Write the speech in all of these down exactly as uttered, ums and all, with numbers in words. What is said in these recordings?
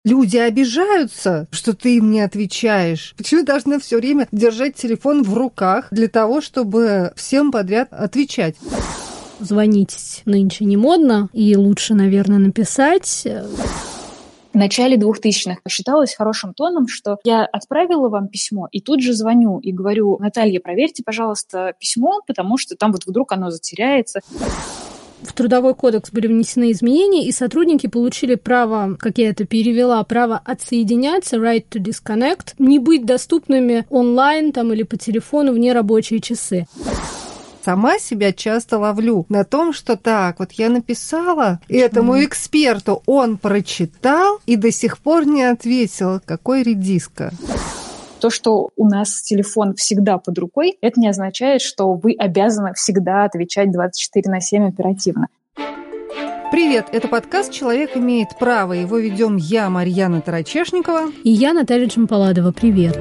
Люди обижаются, что ты им не отвечаешь. Почему должна все время держать телефон в руках для того, чтобы всем подряд отвечать? Звонить нынче не модно, и лучше, наверное, написать. В начале двухтысячных считалось хорошим тоном, что я отправила вам письмо и тут же звоню и говорю: Наталья, проверьте, пожалуйста, письмо, потому что там вот вдруг оно затеряется. В Трудовой кодекс были внесены изменения, и сотрудники получили право, как я это перевела, право отсоединяться, right to disconnect, не быть доступными онлайн там, или по телефону в нерабочие часы. Сама себя часто ловлю на том, что так, вот я написала этому эксперту, он прочитал и до сих пор не ответил. Какой редиска. То, что у нас телефон всегда под рукой, это не означает, что вы обязаны всегда отвечать двадцать четыре на семь оперативно. Привет, это подкаст «Человек имеет право». Его ведем я, Марьяна Тарачешникова. И я, Наталья Джампаладова. Привет.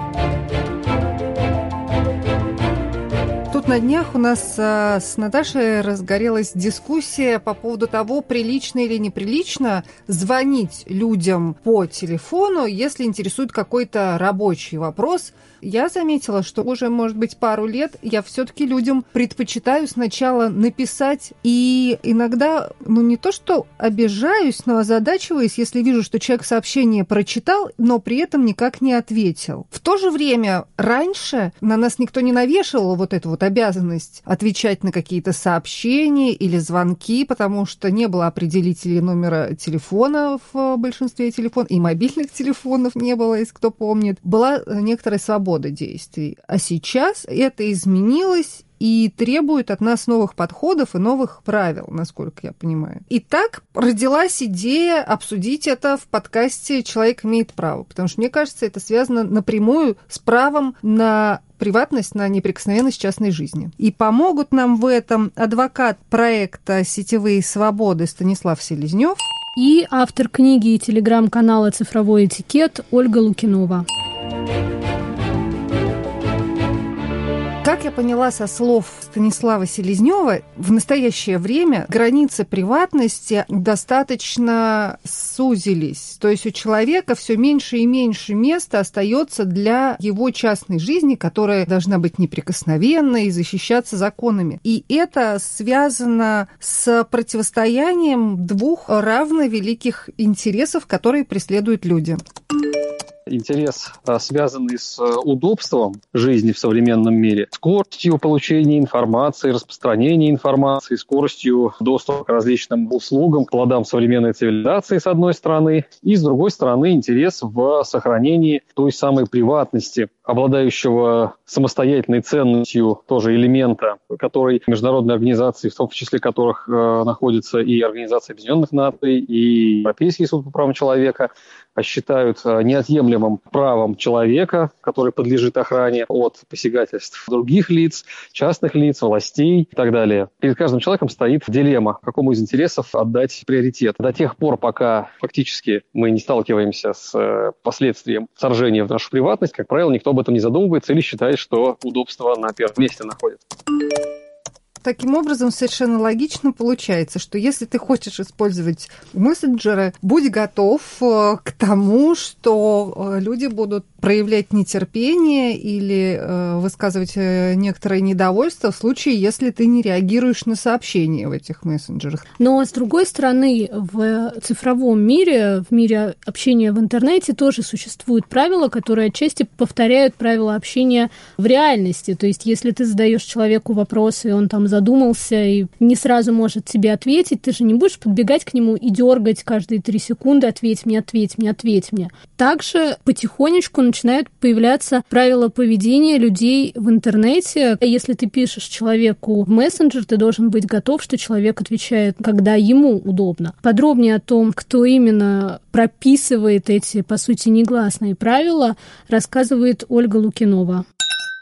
Тут на днях у нас а, с Наташей разгорелась дискуссия по поводу того, прилично или неприлично звонить людям по телефону, если интересует какой-то рабочий вопрос. Я заметила, что уже, может быть, пару лет я все-таки людям предпочитаю сначала написать, и иногда, ну, не то что обижаюсь, но озадачиваюсь, если вижу, что человек сообщение прочитал, но при этом никак не ответил. В то же время раньше на нас никто не навешивал вот эту вот обязанность отвечать на какие-то сообщения или звонки, потому что не было определителей номера телефона в большинстве телефонов, и мобильных телефонов не было, если кто помнит. Была некоторая свобода действий. А сейчас это изменилось и требует от нас новых подходов и новых правил, насколько я понимаю. И так родилась идея обсудить это в подкасте «Человек имеет право», потому что, мне кажется, это связано напрямую с правом на приватность, на неприкосновенность частной жизни. И помогут нам в этом адвокат проекта «Сетевые свободы» Станислав Селезнёв и автор книги и телеграм-канала «Цифровой этикет» Ольга Лукинова. Как я поняла со слов Станислава Селезнёва, в настоящее время границы приватности достаточно сузились. То есть у человека все меньше и меньше места остается для его частной жизни, которая должна быть неприкосновенной и защищаться законами. И это связано с противостоянием двух равновеликих интересов, которые преследуют люди. Интерес, связанный с удобством жизни в современном мире, скоростью получения информации, распространения информации, скоростью доступа к различным услугам, плодам современной цивилизации, с одной стороны, и, с другой стороны, интерес в сохранении той самой приватности, обладающего самостоятельной ценностью тоже элемента, который международные организации, в том числе которых э, находится и Организация Объединенных Наций, и Европейский суд по правам человека, считают неотъемлемым правом человека, который подлежит охране от посягательств других лиц, частных лиц, властей и так далее. Перед каждым человеком стоит дилемма, какому из интересов отдать приоритет. До тех пор, пока фактически мы не сталкиваемся с последствием вторжения в нашу приватность, как правило, никто об этом не задумывается или считает, что удобство на первом месте находится. Таким образом, совершенно логично получается, что если ты хочешь использовать мессенджеры, будь готов к тому, что люди будут проявлять нетерпение или высказывать некоторое недовольство в случае, если ты не реагируешь на сообщения в этих мессенджерах. Но, с другой стороны, в цифровом мире, в мире общения в интернете тоже существуют правила, которые отчасти повторяют правила общения в реальности. То есть, если ты задаешь человеку вопросы, и он там задумался и не сразу может тебе ответить, ты же не будешь подбегать к нему и дергать каждые три секунды: ответь мне, ответь мне, ответь мне. Также потихонечку начинают появляться правила поведения людей в интернете. Если ты пишешь человеку в мессенджер, ты должен быть готов, что человек отвечает, когда ему удобно. Подробнее о том, кто именно прописывает эти, по сути, негласные правила, рассказывает Ольга Лукинова.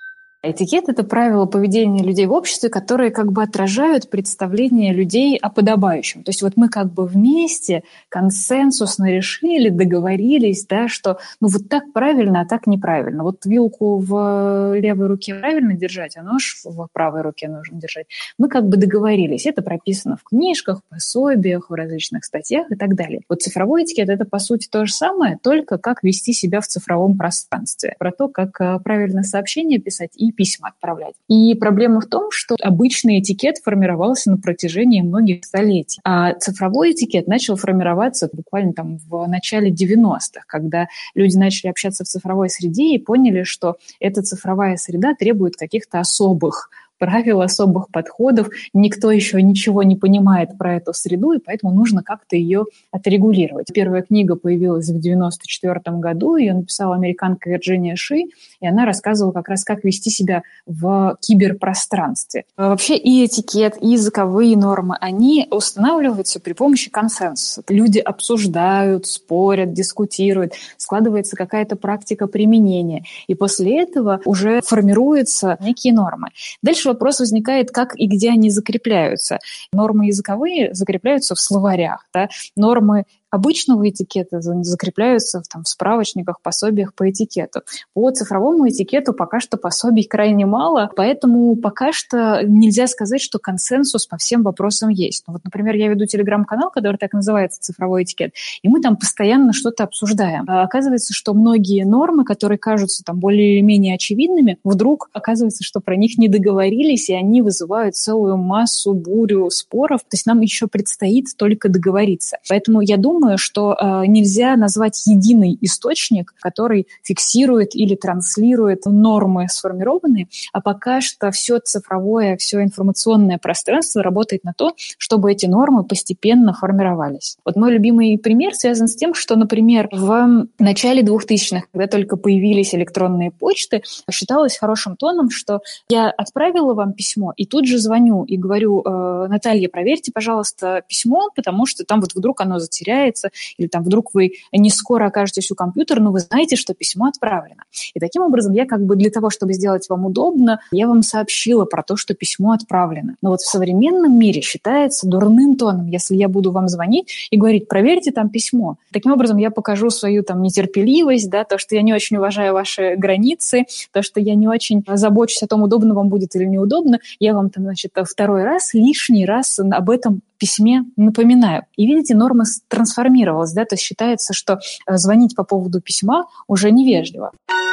Этикет – это правила поведения людей в обществе, которые как бы отражают представление людей о подобающем. То есть вот мы как бы вместе консенсусно решили, договорились, да, что ну вот так правильно, а так неправильно. Вот вилку в левой руке правильно держать, а нож в правой руке нужно держать. Мы как бы договорились. Это прописано в книжках, пособиях, в различных статьях и так далее. Вот цифровой этикет – это, по сути, то же самое, только как вести себя в цифровом пространстве. Про то, как правильно сообщения писать и письма отправлять. И проблема в том, что обычный этикет формировался на протяжении многих столетий, а цифровой этикет начал формироваться буквально там в начале девяностых, когда люди начали общаться в цифровой среде и поняли, что эта цифровая среда требует каких-то особых правил, особых подходов. Никто еще ничего не понимает про эту среду, и поэтому нужно как-то ее отрегулировать. Первая книга появилась в девяносто четвёртом году, ее написала американка Вирджиния Ши, и она рассказывала как раз, как вести себя в киберпространстве. Вообще и этикет, и языковые нормы, они устанавливаются при помощи консенсуса. Люди обсуждают, спорят, дискутируют, складывается какая-то практика применения, и после этого уже формируются некие нормы. Дальше вопрос возникает, как и где они закрепляются. Нормы языковые закрепляются в словарях, да? Нормы обычного этикета закрепляются там, в справочниках, пособиях по этикету. По цифровому этикету пока что пособий крайне мало, поэтому пока что нельзя сказать, что консенсус по всем вопросам есть. Вот, например, я веду телеграм-канал, который так называется «Цифровой этикет», и мы там постоянно что-то обсуждаем. А оказывается, что многие нормы, которые кажутся там более или менее очевидными, вдруг оказывается, что про них не договорились, и они вызывают целую массу, бурю споров. То есть нам еще предстоит только договориться. Поэтому я думаю, что э, нельзя назвать единый источник, который фиксирует или транслирует нормы сформированные, а пока что все цифровое, все информационное пространство работает на то, чтобы эти нормы постепенно формировались. Вот мой любимый пример связан с тем, что, например, в начале двухтысячных, когда только появились электронные почты, считалось хорошим тоном, что я отправила вам письмо и тут же звоню и говорю: э, Наталья, проверьте, пожалуйста, письмо, потому что там вот вдруг оно затеряется, или там вдруг вы не скоро окажетесь у компьютера, но вы знаете, что письмо отправлено. И таким образом я как бы для того, чтобы сделать вам удобно, я вам сообщила про то, что письмо отправлено. Но вот в современном мире считается дурным тоном, если я буду вам звонить и говорить: проверьте там письмо. Таким образом я покажу свою там нетерпеливость, да, то, что я не очень уважаю ваши границы, то, что я не очень забочусь о том, удобно вам будет или неудобно. Я вам там, значит, второй раз, лишний раз об этом письме напоминаю. И видите, норма трансформировалась, да, то есть считается, что звонить по поводу письма уже невежливо.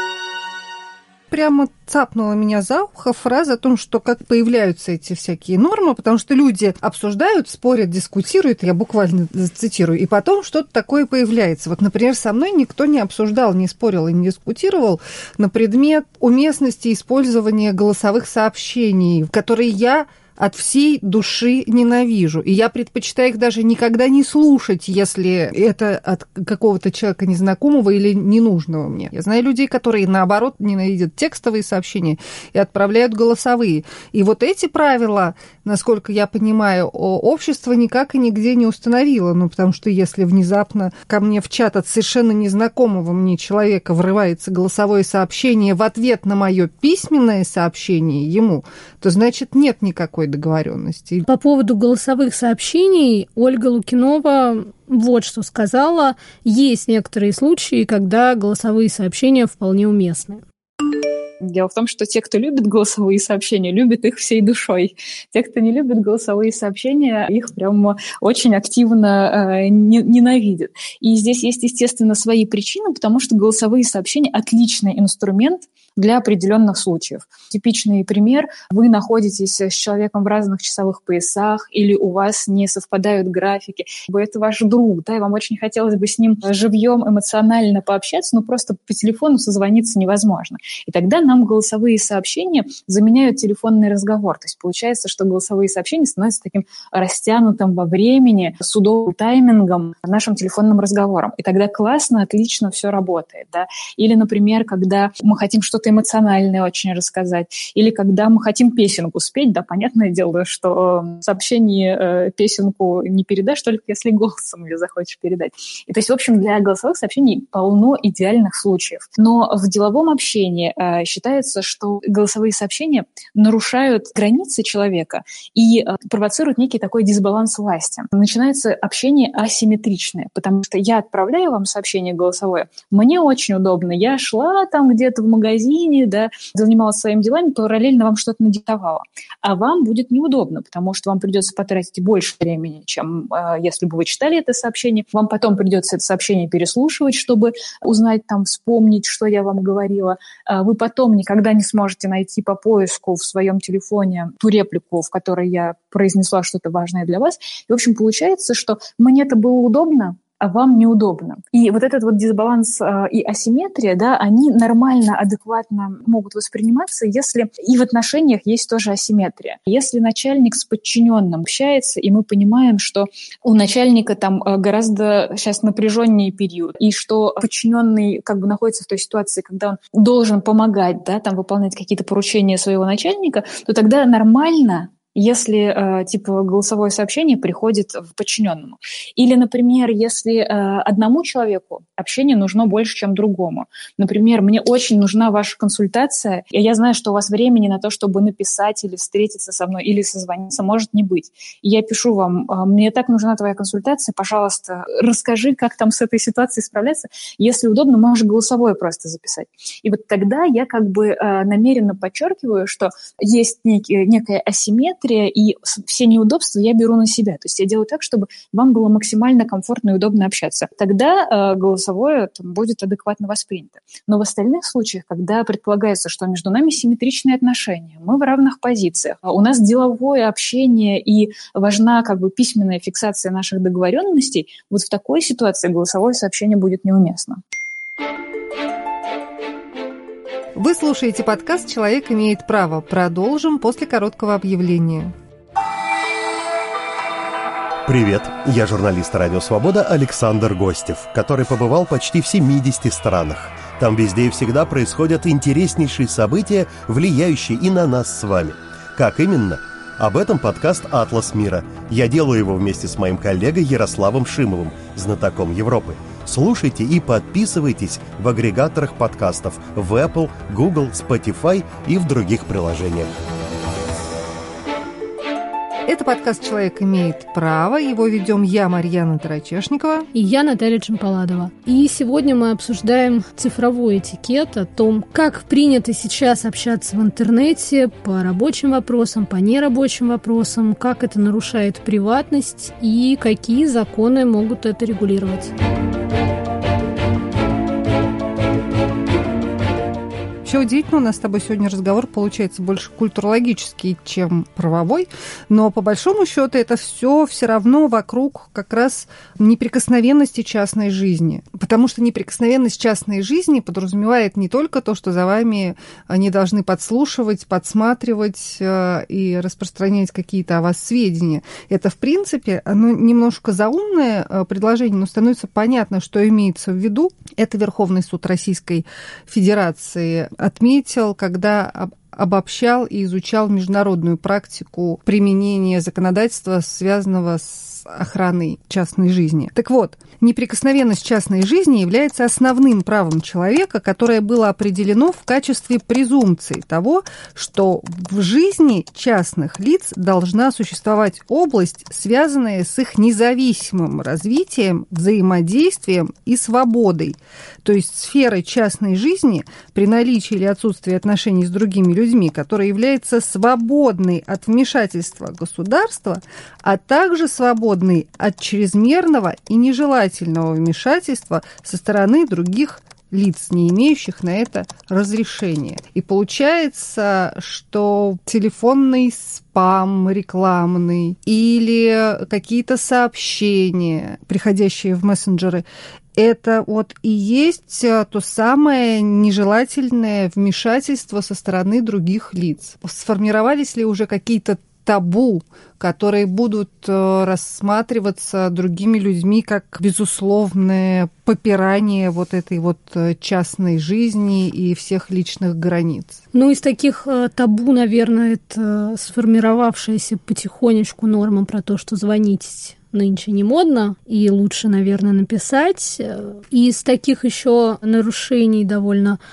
Прямо цапнула меня за ухо фраза о том, что как появляются эти всякие нормы, потому что люди обсуждают, спорят, дискутируют, я буквально цитирую, и потом что-то такое появляется. Вот, например, со мной никто не обсуждал, не спорил и не дискутировал на предмет уместности использования голосовых сообщений, которые я от всей души ненавижу. И я предпочитаю их даже никогда не слушать, если это от какого-то человека незнакомого или ненужного мне. Я знаю людей, которые, наоборот, ненавидят текстовые сообщения и отправляют голосовые. И вот эти правила, насколько я понимаю, общество никак и нигде не установило. Ну, потому что если внезапно ко мне в чат от совершенно незнакомого мне человека врывается голосовое сообщение в ответ на мое письменное сообщение ему, то значит нет никакой договоренности. По поводу голосовых сообщений Ольга Лукинова вот что сказала. Есть некоторые случаи, когда голосовые сообщения вполне уместны. Дело в том, что те, кто любит голосовые сообщения, любят их всей душой. Те, кто не любит голосовые сообщения, их прям очень активно э, ненавидят. И здесь есть, естественно, свои причины, потому что голосовые сообщения – отличный инструмент для определенных случаев. Типичный пример: вы находитесь с человеком в разных часовых поясах, или у вас не совпадают графики, это ваш друг, да, и вам очень хотелось бы с ним живьем эмоционально пообщаться, но просто по телефону созвониться невозможно. И тогда нам голосовые сообщения заменяют телефонный разговор. То есть получается, что голосовые сообщения становятся таким растянутым во времени, с удобным таймингом нашим телефонным разговором. И тогда классно, отлично все работает. Да? Или, например, когда мы хотим что-то эмоциональное очень рассказать, или когда мы хотим песенку спеть, да, понятное дело, что в сообщении песенку не передашь, только если голосом ее захочешь передать. И то есть, в общем, для голосовых сообщений полно идеальных случаев. Но в деловом общении считается, что голосовые сообщения нарушают границы человека и провоцируют некий такой дисбаланс власти. Начинается общение асимметричное, потому что я отправляю вам сообщение голосовое, мне очень удобно, я шла там где-то в магазине, да, занималась своими делами, параллельно вам что-то надиктовала. А вам будет неудобно, потому что вам придется потратить больше времени, чем э, если бы вы читали это сообщение. Вам потом придется это сообщение переслушивать, чтобы узнать, там, вспомнить, что я вам говорила. Э, вы потом никогда не сможете найти по поиску в своем телефоне ту реплику, в которой я произнесла что-то важное для вас. И, в общем, получается, что мне это было удобно, а вам неудобно. И вот этот вот дисбаланс э, и асимметрия, да, они нормально, адекватно могут восприниматься, если и в отношениях есть тоже асимметрия. Если начальник с подчиненным общается, и мы понимаем, что у начальника там гораздо сейчас напряженнее период, и что подчиненный как бы находится в той ситуации, когда он должен помогать, да, там выполнять какие-то поручения своего начальника, то тогда нормально, если э, типа голосовое сообщение приходит в подчиненному. Или, например, если э, одному человеку общение нужно больше, чем другому. Например, мне очень нужна ваша консультация, и я знаю, что у вас времени на то, чтобы написать или встретиться со мной, или созвониться, может не быть. И я пишу вам, э, мне так нужна твоя консультация, пожалуйста, расскажи, как там с этой ситуацией справляться. Если удобно, можешь голосовое просто записать. И вот тогда я как бы э, намеренно подчеркиваю, что есть некий, некая асимметрия, и все неудобства я беру на себя. То есть я делаю так, чтобы вам было максимально комфортно и удобно общаться. Тогда э, голосовое там, будет адекватно воспринято. Но в остальных случаях, когда предполагается, что между нами симметричные отношения, мы в равных позициях, у нас деловое общение и важна как бы письменная фиксация наших договоренностей, вот в такой ситуации голосовое сообщение будет неуместно. Вы слушаете подкаст «Человек имеет право». Продолжим после короткого объявления. Привет, я журналист «Радио Свобода» Александр Гостев, который побывал почти в семидесяти странах. Там везде и всегда происходят интереснейшие события, влияющие и на нас с вами. Как именно? Об этом подкаст «Атлас мира». Я делаю его вместе с моим коллегой Ярославом Шимовым, знатоком Европы. Слушайте и подписывайтесь в агрегаторах подкастов в Apple, Google, Spotify и в других приложениях. Это подкаст «Человек имеет право». Его ведем я, Марьяна Тарачешникова. И я, Наталья Джампаладова. И сегодня мы обсуждаем цифровой этикет, о том, как принято сейчас общаться в интернете по рабочим вопросам, по нерабочим вопросам, как это нарушает приватность и какие законы могут это регулировать. Вообще удивительно, у нас с тобой сегодня разговор получается больше культурологический, чем правовой, но по большому счету это все все равно вокруг как раз неприкосновенности частной жизни. Потому что неприкосновенность частной жизни подразумевает не только то, что за вами не должны подслушивать, подсматривать и распространять какие-то о вас сведения. Это, в принципе, оно немножко заумное предложение, но становится понятно, что имеется в виду. Это Верховный суд Российской Федерации отметил, когда обобщал и изучал международную практику применения законодательства, связанного с охраной частной жизни. Так вот, неприкосновенность частной жизни является основным правом человека, которое было определено в качестве презумпции того, что в жизни частных лиц должна существовать область, связанная с их независимым развитием, взаимодействием и свободой. То есть сферой частной жизни при наличии или отсутствии отношений с другими людьми, которая является свободной от вмешательства государства, а также свободной от чрезмерного и нежелательного вмешательства со стороны других лиц, не имеющих на это разрешения. И получается, что телефонный спам рекламный или какие-то сообщения, приходящие в мессенджеры, это вот и есть то самое нежелательное вмешательство со стороны других лиц. Сформировались ли уже какие-то табу, которые будут рассматриваться другими людьми как безусловное попирание вот этой вот частной жизни и всех личных границ? Ну, из таких табу, наверное, это сформировавшаяся потихонечку норма про то, что звонить нынче не модно, и лучше, наверное, написать. И из таких еще нарушений довольно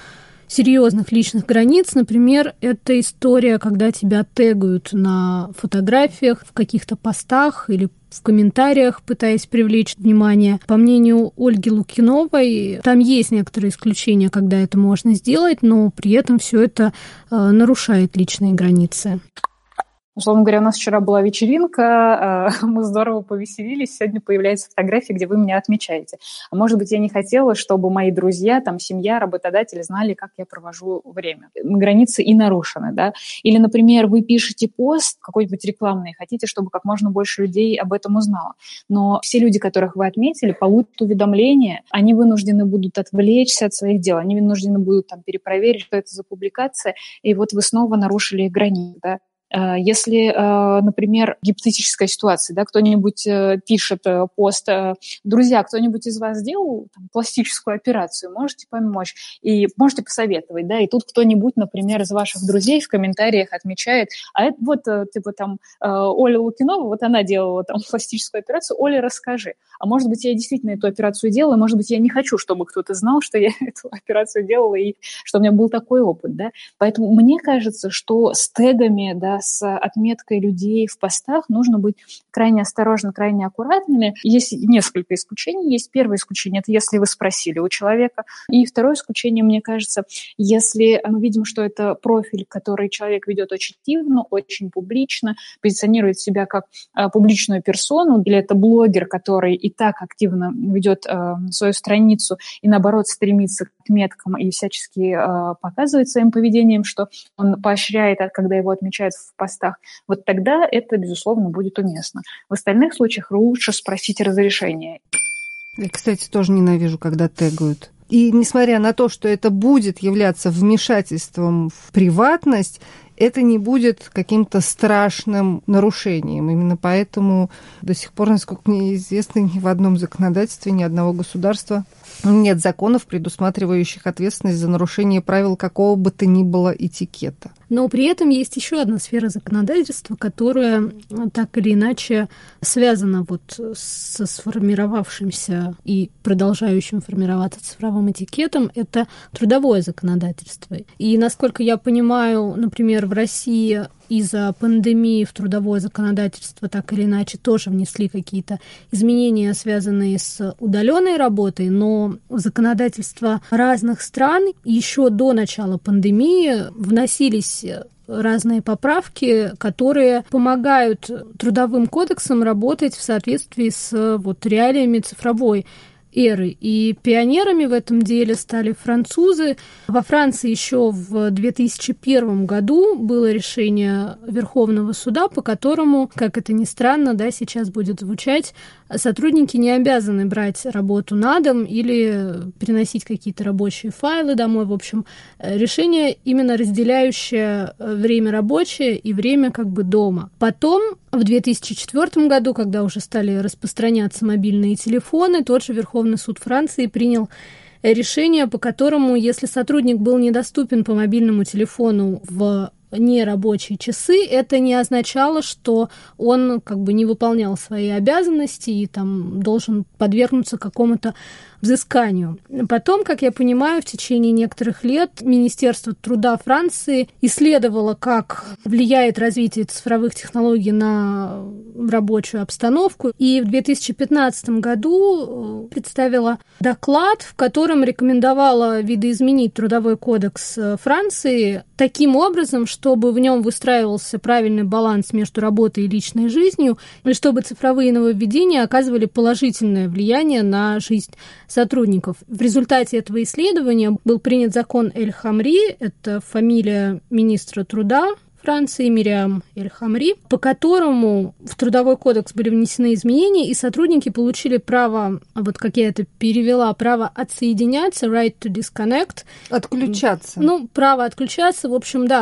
серьезных личных границ. Например, это история, когда тебя тегают на фотографиях, в каких-то постах или в комментариях, пытаясь привлечь внимание. По мнению Ольги Лукиновой, там есть некоторые исключения, когда это можно сделать, но при этом все это э, нарушает личные границы. Условно говоря, у нас вчера была вечеринка, мы здорово повеселились, сегодня появляется фотография, где вы меня отмечаете. А может быть, я не хотела, чтобы мои друзья, там, семья, работодатели знали, как я провожу время. Границы и нарушены, да. Или, например, вы пишете пост какой-нибудь рекламный, хотите, чтобы как можно больше людей об этом узнало. Но все люди, которых вы отметили, получат уведомление, они вынуждены будут отвлечься от своих дел, они вынуждены будут там перепроверить, что это за публикация, и вот вы снова нарушили их границы, да. Если, например, гипотетическая ситуация, да, кто-нибудь пишет пост, друзья, кто-нибудь из вас сделал там, пластическую операцию, можете помочь и можете посоветовать, да, и тут кто-нибудь, например, из ваших друзей в комментариях отмечает, а это вот, типа, там, Оля Лукинова, вот она делала там пластическую операцию, Оля, расскажи. А может быть, я действительно эту операцию делала, может быть, я не хочу, чтобы кто-то знал, что я эту операцию делала и что у меня был такой опыт, да. Поэтому мне кажется, что с тегами, да, с отметкой людей в постах нужно быть крайне осторожно, крайне аккуратными. Есть несколько исключений. Есть первое исключение, это если вы спросили у человека. И второе исключение, мне кажется, если мы видим, что это профиль, который человек ведет очень активно, очень публично, позиционирует себя как а, публичную персону, или это блогер, который и так активно ведет а, свою страницу и, наоборот, стремится к отметкам и всячески а, показывает своим поведением, что он поощряет, когда его отмечают в постах, вот тогда это, безусловно, будет уместно. В остальных случаях лучше спросить разрешение. Я, кстати, тоже ненавижу, когда тегают. И несмотря на то, что это будет являться вмешательством в приватность, это не будет каким-то страшным нарушением. Именно поэтому до сих пор, насколько мне известно, ни в одном законодательстве, ни одного государства нет законов, предусматривающих ответственность за нарушение правил какого бы то ни было этикета. Но при этом есть еще одна сфера законодательства, которая так или иначе связана вот со сформировавшимся и продолжающим формироваться цифровым этикетом. Это трудовое законодательство. И, насколько я понимаю, например, в России из-за пандемии в трудовое законодательство так или иначе тоже внесли какие-то изменения, связанные с удаленной работой, но в законодательство разных стран еще до начала пандемии вносились разные поправки, которые помогают трудовым кодексам работать в соответствии с вот реалиями цифровой эры. И пионерами в этом деле стали французы. Во Франции еще в две тысячи первом году было решение Верховного суда, по которому, как это ни странно, да, сейчас будет звучать, сотрудники не обязаны брать работу на дом или переносить какие-то рабочие файлы домой. В общем, решение именно разделяющее время рабочее и время как бы дома. Потом, в две тысячи четвёртом году, когда уже стали распространяться мобильные телефоны, тот же Верховный суд Франции принял решение, по которому, если сотрудник был недоступен по мобильному телефону в нерабочие часы, это не означало, что он как бы не выполнял свои обязанности и там должен подвергнуться какому-то взысканию. Потом, как я понимаю, в течение некоторых лет Министерство труда Франции исследовало, как влияет развитие цифровых технологий на рабочую обстановку, и в две тысячи пятнадцатом году представила доклад, в котором рекомендовала видоизменить Трудовой кодекс Франции таким образом, чтобы в нем выстраивался правильный баланс между работой и личной жизнью, и чтобы цифровые нововведения оказывали положительное влияние на жизнь сотрудников. В результате этого исследования был принят закон Эль-Хамри, это фамилия министра труда Франции, Мириам Эль-Хамри, по которому в Трудовой кодекс были внесены изменения, и сотрудники получили право, вот как я это перевела, право отсоединяться, right to disconnect. Отключаться. Ну, право отключаться, в общем, да,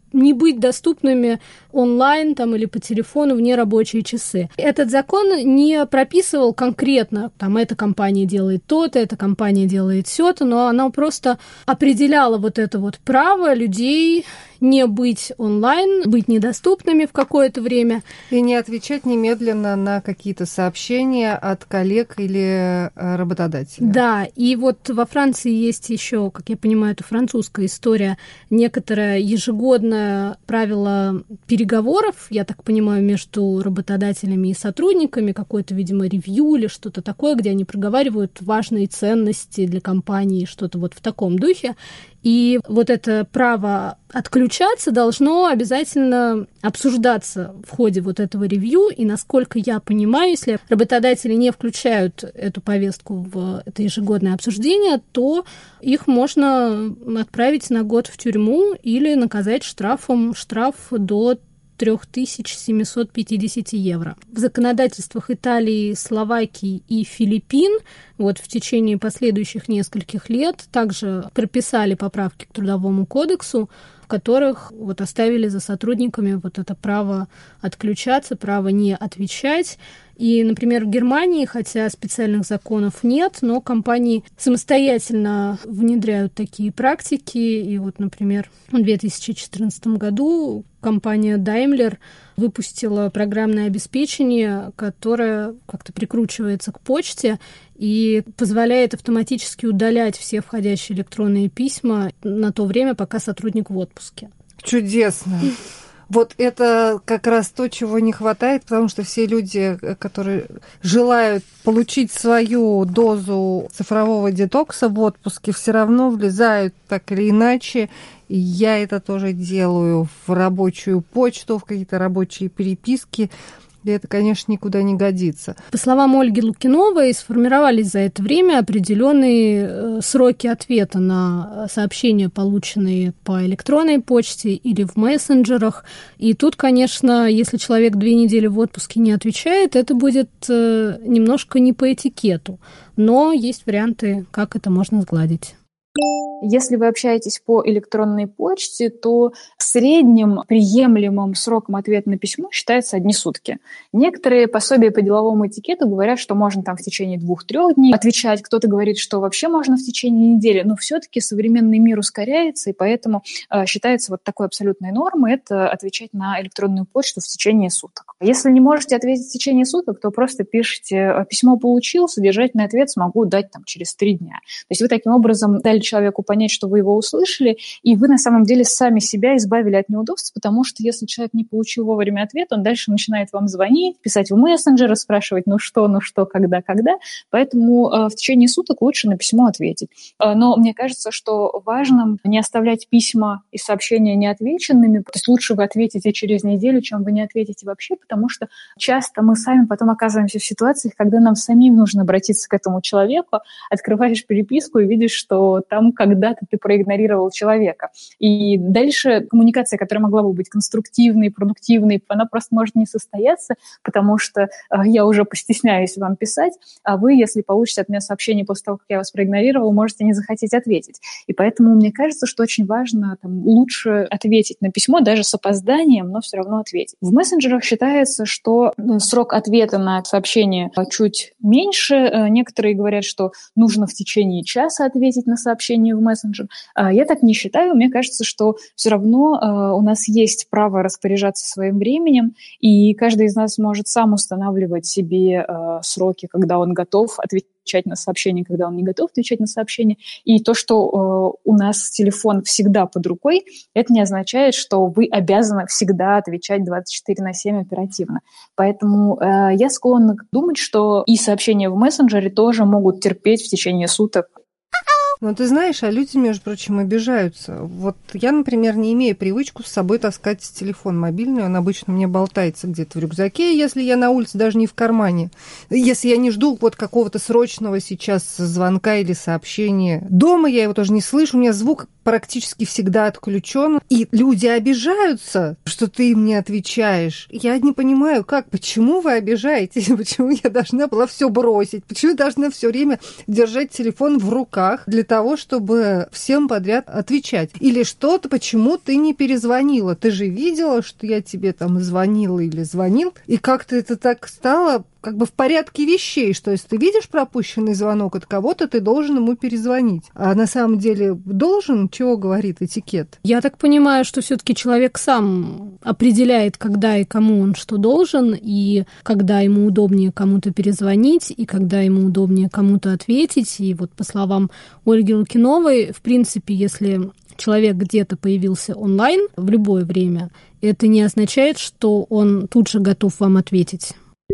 не быть доступными онлайн там, или по телефону в нерабочие часы. Этот закон не прописывал конкретно, там, эта компания делает то-то, эта компания делает сё-то, но она просто определяла вот это вот право людей не быть онлайн, быть недоступными в какое-то время. И не отвечать немедленно на какие-то сообщения от коллег или работодателей. Да, и вот во Франции есть еще, как я понимаю, это французская история, некоторое ежегодное правило переговоров, я так понимаю, между работодателями и сотрудниками, какое-то, видимо, ревью или что-то такое, где они проговаривают важные ценности для компании, что-то вот в таком духе. И вот это право отключаться должно обязательно обсуждаться в ходе вот этого ревью. И, насколько я понимаю, если работодатели не включают эту повестку в это ежегодное обсуждение, то их можно отправить на год в тюрьму или наказать штрафом, штраф до три тысячи семьсот пятьдесят евро. В законодательствах Италии, Словакии и Филиппин вот в течение последующих нескольких лет также прописали поправки к Трудовому кодексу, в которых вот оставили за сотрудниками вот это право отключаться, право не отвечать. И, например, в Германии, хотя специальных законов нет, но компании самостоятельно внедряют такие практики. И вот, например, в две тысячи четырнадцатом году компания Daimler выпустила программное обеспечение, которое как-то прикручивается к почте и позволяет автоматически удалять все входящие электронные письма на то время, пока сотрудник в отпуске. Чудесно. Вот это как раз то, чего не хватает, потому что все люди, которые желают получить свою дозу цифрового детокса в отпуске, все равно влезают так или иначе. И я это тоже делаю в рабочую почту, в какие-то рабочие переписки. И это, конечно, никуда не годится. По словам Ольги Лукиновой, сформировались за это время определенные сроки ответа на сообщения, полученные по электронной почте или в мессенджерах. И тут, конечно, если человек две недели в отпуске не отвечает, это будет немножко не по этикету. Но есть варианты, как это можно сгладить. Если вы общаетесь по электронной почте, то средним приемлемым сроком ответа на письмо считается одни сутки. Некоторые пособия по деловому этикету говорят, что можно там в течение двух-трех дней отвечать. Кто-то говорит, что вообще можно в течение недели. Но все-таки современный мир ускоряется, и поэтому э, считается вот такой абсолютной нормой – это отвечать на электронную почту в течение суток. Если не можете ответить в течение суток, то просто пишите «письмо получил, содержательный ответ смогу дать там через три дня». То есть вы таким образом дали человеку понять, что вы его услышали, и вы на самом деле сами себя избавили от неудобств, потому что если человек не получил вовремя ответ, он дальше начинает вам звонить, писать в мессенджеры, спрашивать, ну что, ну что, когда, когда. Поэтому э, в течение суток лучше на письмо ответить. Э, но мне кажется, что важно не оставлять письма и сообщения неотвеченными, то есть лучше вы ответите через неделю, чем вы не ответите вообще, потому что часто мы сами потом оказываемся в ситуациях, когда нам самим нужно обратиться к этому человеку, открываешь переписку и видишь, что там когда когда-то ты проигнорировал человека. И дальше коммуникация, которая могла бы быть конструктивной, продуктивной, она просто может не состояться, потому что э, я уже постесняюсь вам писать, а вы, если получите от меня сообщение после того, как я вас проигнорировал, можете не захотеть ответить. И поэтому мне кажется, что очень важно там, лучше ответить на письмо, даже с опозданием, но все равно ответить. В мессенджерах считается, что срок ответа на сообщение чуть меньше. Некоторые говорят, что нужно в течение часа ответить на сообщение в мессенджер. Я так не считаю. Мне кажется, что все равно у нас есть право распоряжаться своим временем, и каждый из нас может сам устанавливать себе сроки, когда он готов отвечать на сообщения, когда он не готов отвечать на сообщения. И то, что у нас телефон всегда под рукой, это не означает, что вы обязаны всегда отвечать двадцать четыре на семь оперативно. Поэтому я склонна думать, что и сообщения в мессенджере тоже могут терпеть в течение суток. Но ты знаешь, а люди, между прочим, обижаются. Вот я, например, не имею привычку с собой таскать телефон мобильный, он обычно мне болтается где-то в рюкзаке, если я на улице, даже не в кармане. Если я не жду вот какого-то срочного сейчас звонка или сообщения. Дома я его тоже не слышу, у меня звук практически всегда отключен. И люди обижаются, что ты им не отвечаешь. Я не понимаю, как, почему вы обижаетесь, почему я должна была все бросить, почему я должна все время держать телефон в руках для того, чтобы всем подряд отвечать. Или что-то, почему ты не перезвонила? Ты же видела, что я тебе там звонила или звонил, и как-то это так стало как бы в порядке вещей, что если ты видишь пропущенный звонок от кого-то, ты должен ему перезвонить. А на самом деле должен, чего говорит этикет? Я так понимаю, что все-таки человек сам определяет, когда и кому он что должен, и когда ему удобнее кому-то перезвонить, и когда ему удобнее кому-то ответить. И вот по словам Ольги Лукиновой, в принципе, если человек где-то появился онлайн в любое время, это не означает, что он тут же готов вам ответить.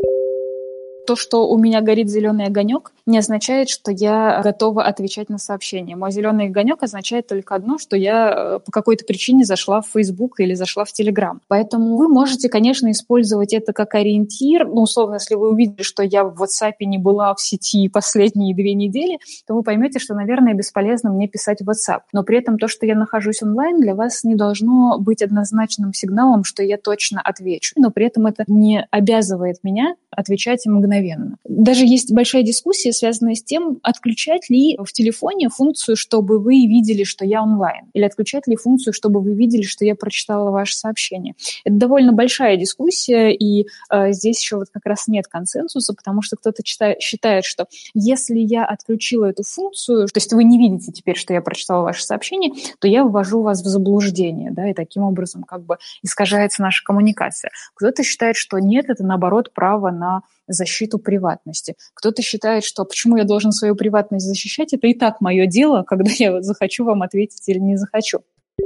То, что у меня горит зеленый огонек, не означает, что я готова отвечать на сообщения. Мой зеленый огонек означает только одно, что я по какой-то причине зашла в Facebook или зашла в Telegram. Поэтому вы можете, конечно, использовать это как ориентир. Ну, условно, если вы увидели, что я в WhatsApp не была в сети последние две недели, то вы поймете, что, наверное, бесполезно мне писать в WhatsApp. Но при этом то, что я нахожусь онлайн, для вас не должно быть однозначным сигналом, что я точно отвечу. Но при этом это не обязывает меня отвечать мгновенно. Даже есть большая дискуссия, связанная с тем, отключать ли в телефоне функцию, чтобы вы видели, что я онлайн, или отключать ли функцию, чтобы вы видели, что я прочитала ваше сообщение. Это довольно большая дискуссия, и э, здесь еще вот как раз нет консенсуса, потому что кто-то читает, считает, что если я отключила эту функцию, то есть вы не видите теперь, что я прочитала ваше сообщение, то я ввожу вас в заблуждение, да, и таким образом как бы искажается наша коммуникация. Кто-то считает, что нет, это наоборот право на на защиту приватности. Кто-то считает, что почему я должен свою приватность защищать, это и так мое дело, когда я захочу вам ответить или не захочу.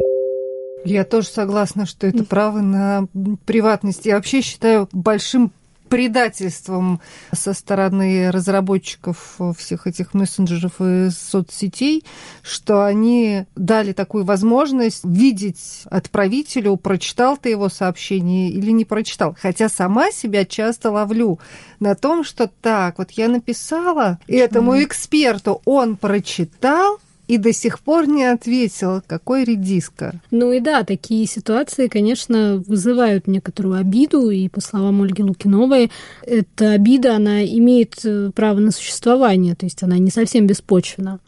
Я тоже согласна, что это право на приватность. Я вообще считаю большим предательством со стороны разработчиков всех этих мессенджеров и соцсетей, что они дали такую возможность видеть отправителю, прочитал ты его сообщение или не прочитал. Хотя сама себя часто ловлю на том, что так, вот я написала этому эксперту, он прочитал, и до сих пор не ответил, какой редиска. Ну и да, такие ситуации, конечно, вызывают некоторую обиду, и по словам Ольги Лукиновой, эта обида, она имеет право на существование, то есть она не совсем беспочвена.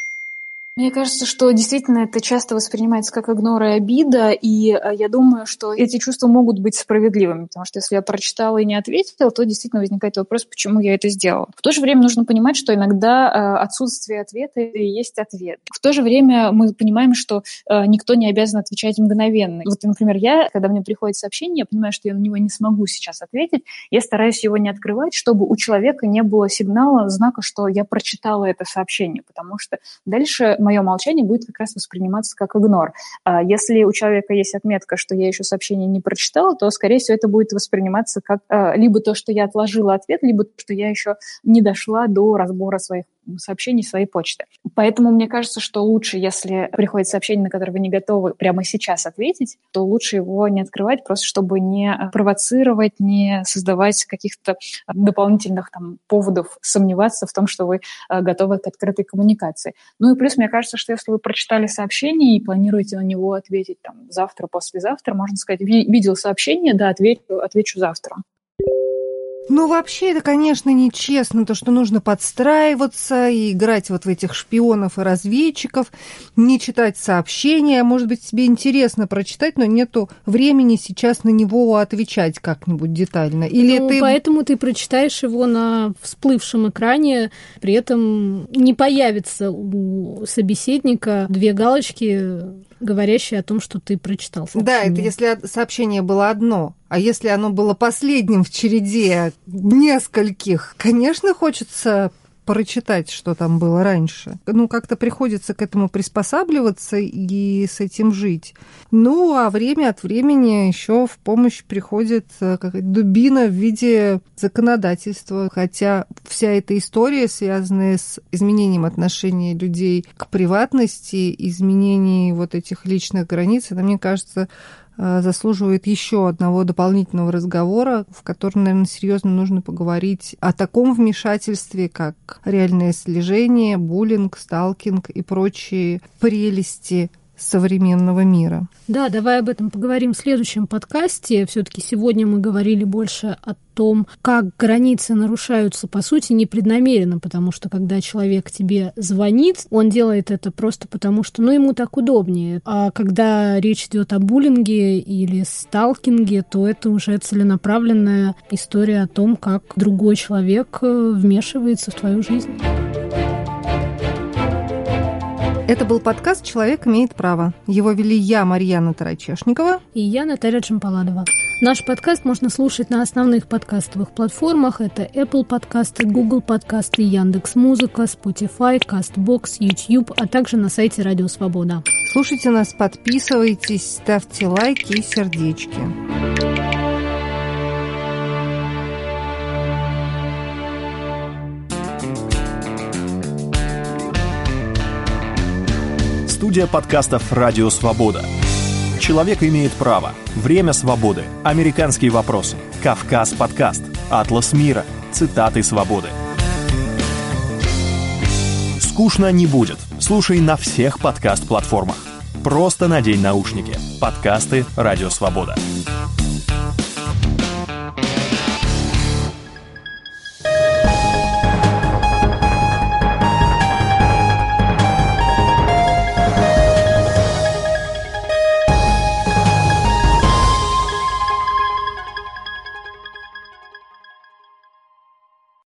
Мне кажется, что действительно это часто воспринимается как игнор и обида, и я думаю, что эти чувства могут быть справедливыми, потому что если я прочитала и не ответила, то действительно возникает вопрос, почему я это сделала. В то же время нужно понимать, что иногда отсутствие ответа и есть ответ. В то же время мы понимаем, что никто не обязан отвечать мгновенно. Вот, например, я, когда мне приходит сообщение, я понимаю, что я на него не смогу сейчас ответить, я стараюсь его не открывать, чтобы у человека не было сигнала, знака, что я прочитала это сообщение, потому что дальше мое молчание будет как раз восприниматься как игнор. Если у человека есть отметка, что я еще сообщение не прочитала, то, скорее всего, это будет восприниматься как либо то, что я отложила ответ, либо то, что я еще не дошла до разбора своих сообщений, своей почты. Поэтому мне кажется, что лучше, если приходит сообщение, на которое вы не готовы прямо сейчас ответить, то лучше его не открывать, просто чтобы не провоцировать, не создавать каких-то дополнительных там поводов сомневаться в том, что вы готовы к открытой коммуникации. Ну и плюс, мне кажется, что если вы прочитали сообщение и планируете на него ответить там завтра, послезавтра, можно сказать, видел сообщение, да, отвечу, отвечу завтра. Ну, вообще, это, конечно, нечестно, то, что нужно подстраиваться и играть вот в этих шпионов и разведчиков, не читать сообщения. Может быть, тебе интересно прочитать, но нету времени сейчас на него отвечать как-нибудь детально. Или ну, ты... поэтому ты прочитаешь его на всплывшем экране, при этом не появится у собеседника две галочки, говорящие о том, что ты прочитал сообщение. Да, это если сообщение было одно. А если оно было последним в череде нескольких, конечно, хочется прочитать, что там было раньше. Ну, как-то приходится к этому приспосабливаться и с этим жить. Ну, а время от времени еще в помощь приходит какая-то дубина в виде законодательства. Хотя вся эта история, связанная с изменением отношения людей к приватности, изменением вот этих личных границ, это, мне кажется, заслуживает еще одного дополнительного разговора, в котором, наверное, серьезно нужно поговорить о таком вмешательстве, как реальное слежение, буллинг, сталкинг и прочие прелести современного мира. Да, давай об этом поговорим в следующем подкасте. Все-таки сегодня мы говорили больше о том, как границы нарушаются, по сути, непреднамеренно, потому что когда человек тебе звонит, он делает это просто потому, что ну, ему так удобнее. А когда речь идет о буллинге или сталкинге, то это уже целенаправленная история о том, как другой человек вмешивается в твою жизнь. Это был подкаст «Человек имеет право». Его вели я, Марьяна Тарачешникова. И я, Наталья Джампаладова. Наш подкаст можно слушать на основных подкастовых платформах. Это Apple подкасты, Google подкасты, Яндекс.Музыка, Spotify, Castbox, YouTube, а также на сайте Радио Свобода. Слушайте нас, подписывайтесь, ставьте лайки и сердечки. Студия подкастов «Радио Свобода». «Человек имеет право», «Время свободы», «Американские вопросы», «Кавказ подкаст», «Атлас мира», «Цитаты свободы». Скучно не будет. Слушай на всех подкаст-платформах. Просто надень наушники. Подкасты «Радио Свобода».